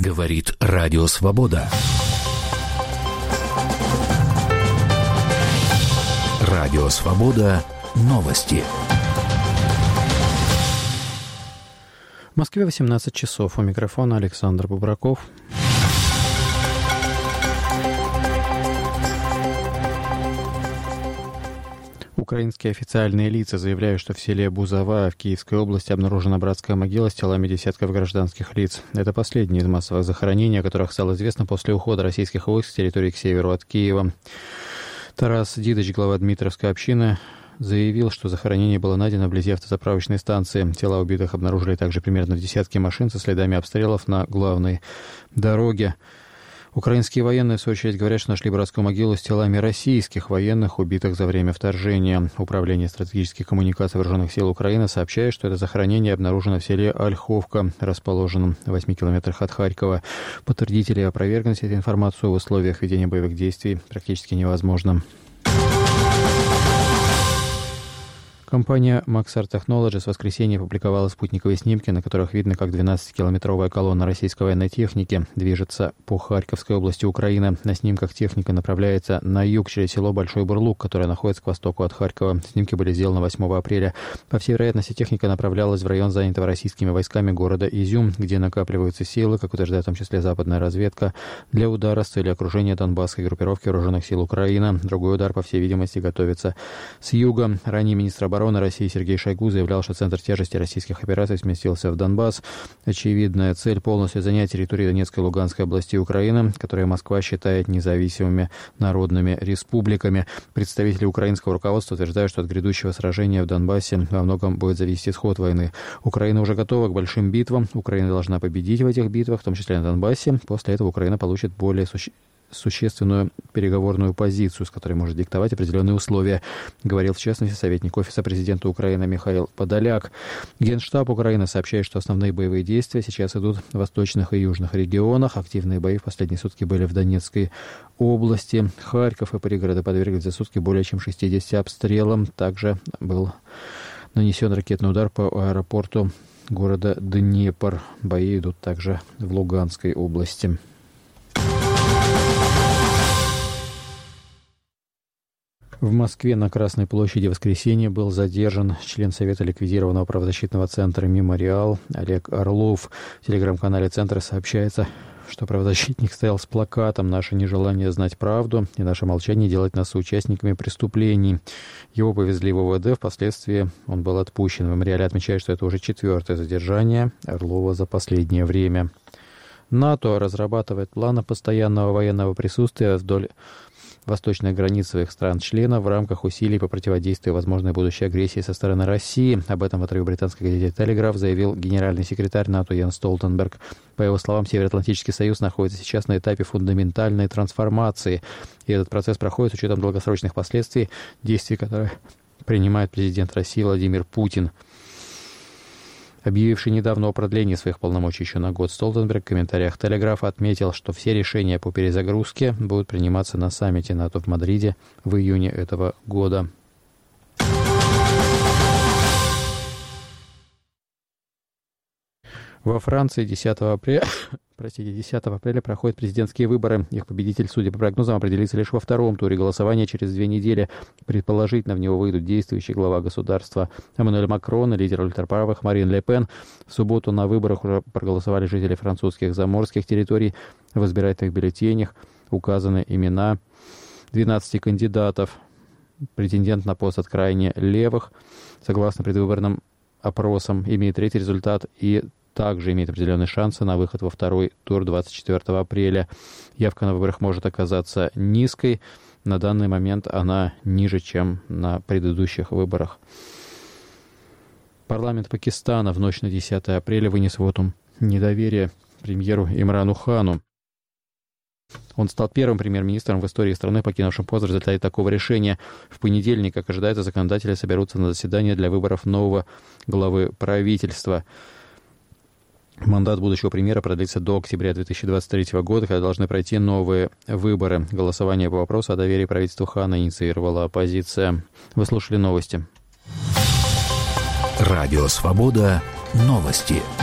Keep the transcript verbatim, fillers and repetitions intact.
Говорит Радио Свобода. Радио Свобода. Новости. В Москве восемнадцать часов. У микрофона Александр Бубраков. Украинские официальные лица заявляют, что в селе Бузова в Киевской области обнаружена братская могила с телами десятков гражданских лиц. Это последние из массовых захоронений, о которых стало известно после ухода российских войск с территории к северу от Киева. Тарас Дидыч, глава Дмитровской общины, заявил, что захоронение было найдено вблизи автозаправочной станции. Тела убитых обнаружили также примерно в десятке машин со следами обстрелов на главной дороге. Украинские военные, в свою очередь, говорят, что нашли братскую могилу с телами российских военных, убитых за время вторжения. Управление стратегических коммуникаций Вооруженных сил Украины сообщает, что это захоронение обнаружено в селе Ольховка, расположенном в восьми километрах от Харькова. Подтвердить или опровергнуть эту информацию в условиях ведения боевых действий практически невозможно. Компания Maxar Technologies в воскресенье опубликовала спутниковые снимки, на которых видно, как двенадцатикилометровая колонна российской военной техники движется по Харьковской области Украины. На снимках техника направляется на юг через село Большой Бурлук, которое находится к востоку от Харькова. Снимки были сделаны восьмого апреля. По всей вероятности, техника направлялась в район, занятого российскими войсками города Изюм, где накапливаются силы, как утверждает в том числе западная разведка, для удара с целью окружения Донбасской группировки Вооруженных сил Украины. Другой удар, по всей видимости, готовится с юга. Ранее министр обороны России Сергей Шойгу заявлял, что центр тяжести российских операций сместился в Донбасс. Очевидная цель — полностью занять территорию Донецкой и Луганской областей Украины, которые Москва считает независимыми народными республиками. Представители украинского руководства утверждают, что от грядущего сражения в Донбассе во многом будет зависеть исход войны. Украина уже готова к большим битвам. Украина должна победить в этих битвах, в том числе на Донбассе. После этого Украина получит более существенную существенную переговорную позицию, с которой может диктовать определенные условия, говорил в частности советник Офиса президента Украины Михаил Подоляк. Генштаб Украины сообщает, что основные боевые действия сейчас идут в восточных и южных регионах. Активные бои в последние сутки были в Донецкой области. Харьков и пригороды подверглись за сутки более чем шестидесяти обстрелам. Также был нанесен ракетный удар по аэропорту города Днепр. Бои идут также в Луганской области. В Москве на Красной площади в воскресенье был задержан член Совета ликвидированного правозащитного центра «Мемориал» Олег Орлов. В телеграм-канале центра сообщается, что правозащитник стоял с плакатом «Наше нежелание знать правду и наше молчание делать нас соучастниками преступлений». Его повезли в о вэ дэ, впоследствии он был отпущен. В «Мемориале» отмечают, что это уже четвертое задержание Орлова за последнее время. НАТО разрабатывает планы постоянного военного присутствия вдоль восточных границ своих стран-членов в рамках усилий по противодействию возможной будущей агрессии со стороны России. Об этом в отрыве британской газете «Телеграф» заявил генеральный секретарь НАТО Йенс Столтенберг. По его словам, Североатлантический союз находится сейчас на этапе фундаментальной трансформации, и этот процесс проходит с учетом долгосрочных последствий действий, которые принимает президент России Владимир Путин. Объявивший недавно о продлении своих полномочий еще на год, Столтенберг в комментариях «Телеграфа» отметил, что все решения по перезагрузке будут приниматься на саммите НАТО в Мадриде в июне этого года. Во Франции десятого апреля, простите, десятого апреля проходят президентские выборы. Их победитель, судя по прогнозам, определится лишь во втором туре голосования через две недели. Предположительно, в него выйдут действующий глава государства Эммануэль Макрон и лидер ультраправых Марин Ле Пен. В субботу на выборах уже проголосовали жители французских заморских территорий. В избирательных бюллетенях указаны имена двенадцати кандидатов. Претендент на пост от крайне левых, согласно предвыборным опросам, имеет третий результат и также имеет определенные шансы на выход во второй тур двадцать четвёртого апреля. Явка на выборах может оказаться низкой. На данный момент она ниже, чем на предыдущих выборах. Парламент Пакистана в ночь на десятое апреля вынес вотум недоверия премьеру Имрану Хану. Он стал первым премьер-министром в истории страны, покинувшим пост в результате такого решения. В понедельник, как ожидается, законодатели соберутся на заседание для выборов нового главы правительства. Мандат будущего премьера продлится до октября две тысячи двадцать третьего года, когда должны пройти новые выборы. Голосование по вопросу о доверии правительству Хана инициировала оппозиция. Вы слушали новости. Радио «Свобода». Новости.